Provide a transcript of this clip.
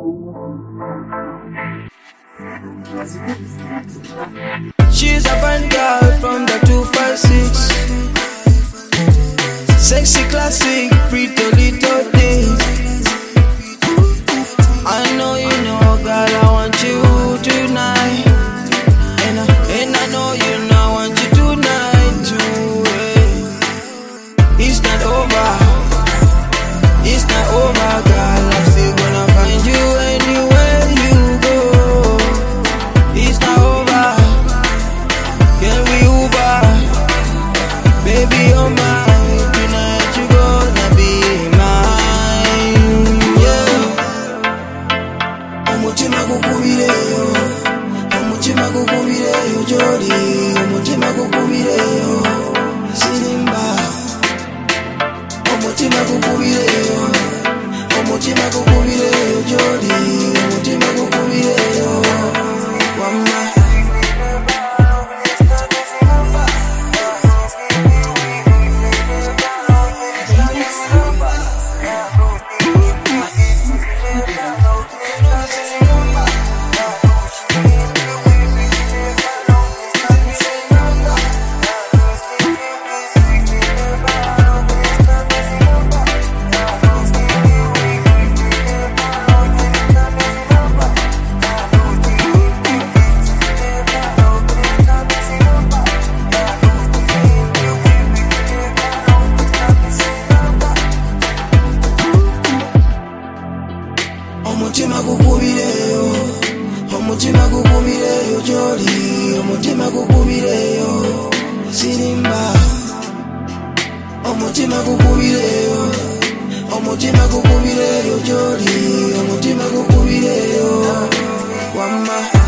She's a fine girl from the 256. Sexy, classic, pretty little thing. I know you know, girl, I want you tonight. And I know you know, I want you tonight too. It's not over. It's not over, girl. I'm still gonna find you anywhere you go. It's not over. Can we Uber? Baby, you're mine. Tonight you gonna be mine. Yeah. Omutima gukubireyo. Omutima gukubireyo, Jody. Omutima gukubireyo. Sirimba. Omutima gukubireyo. Omutima gukubireyo, Jody. Omutima gukubireyo. Wama. Omutima gukubireyo, omutima gukubireyo, Jody. Omutima gukubireyo, Sirimba. Omutima gukubireyo, omutima gukubireyo, Jody. Omutima gukubireyo, Wama.